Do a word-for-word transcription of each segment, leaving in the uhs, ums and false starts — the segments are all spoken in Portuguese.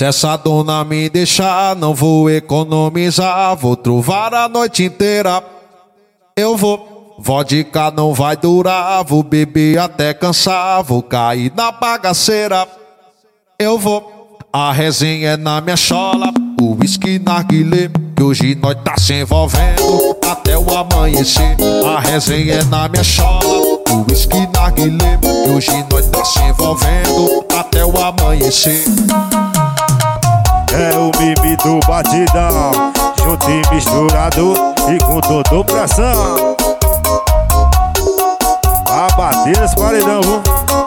Se essa dona me deixar, não vou economizar. Vou trovar a noite inteira. Eu vou, vodka não vai durar. Vou beber até cansar. Vou cair na bagaceira. Eu vou, a resenha é na minha chola. O uísque narguilé, que hoje nós tá se envolvendo até o amanhecer. A resenha é na minha chola. O uísque narguilé, que hoje nós tá se envolvendo até o amanhecer. É o mimi do batidão, junto e misturado e com toda pressão. A bater nesse paredão, viu?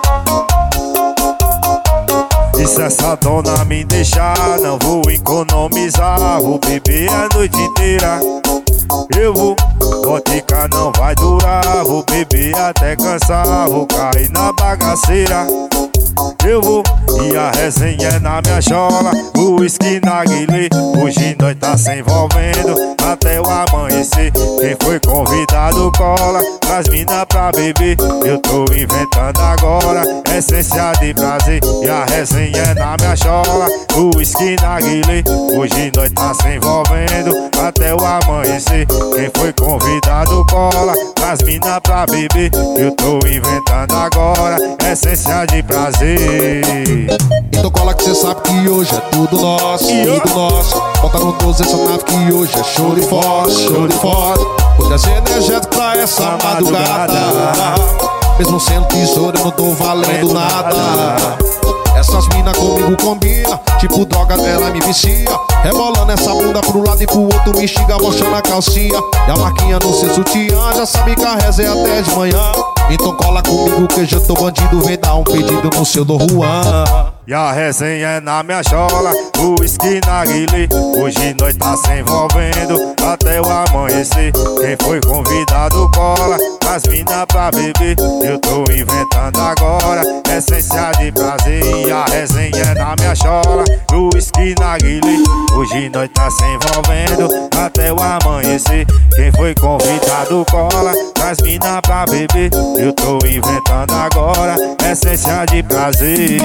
E se essa dona me deixar, não vou economizar. Vou beber a noite inteira. Eu vou, vodka não vai durar. Vou beber até cansar. Vou cair na bagaceira. Eu vou, e a resenha é na minha chola. O uísque narguilé, hoje nós tá se envolvendo até o amanhecer. Quem foi convidado cola, traz mina pra beber. Eu tô inventando agora, essência de prazer. E a resenha é na minha chola. O uísque narguilé, hoje nós tá se envolvendo até o amanhecer. Quem foi convidado cola, traz mina pra beber. Eu tô inventando agora, essência de prazer. Então cola que cê sabe que hoje é tudo nosso, tudo nosso. Bota no doze essa nave que hoje é show de forte, show de forte. Hoje é ser energético pra essa madrugada. Mesmo sendo tesouro eu não tô valendo nada. Essas mina comigo combina, tipo droga ela me vicia. Rebolando essa bunda pro lado e pro outro, me xinga mostrando a calcinha. E a marquinha no seu sutiã, já sabe que a reza é até de manhã. Então cola comigo que eu tô bandido, vem dar um pedido no seu do Juan. E a resenha é na minha chola, o uísque narguilé, hoje nós tá se envolvendo até o amanhecer. Quem foi convidado cola, traz mina pra beber. Eu tô inventando agora, essência de prazer. E a resenha é na minha chola, o uísque narguilé, hoje nós tá se envolvendo até o amanhecer. Quem foi convidado cola, traz mina pra beber. Eu tô inventando agora, essência de prazer.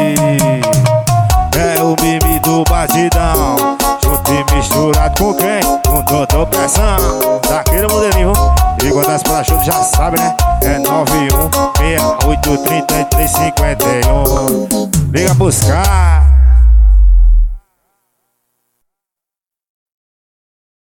É o mimi do batidão, junto e misturado com quem? Com toda pressão. Daquele modelinho, e quando as para show já sabe, né? É nove um seis oito três três cinco um. Liga buscar.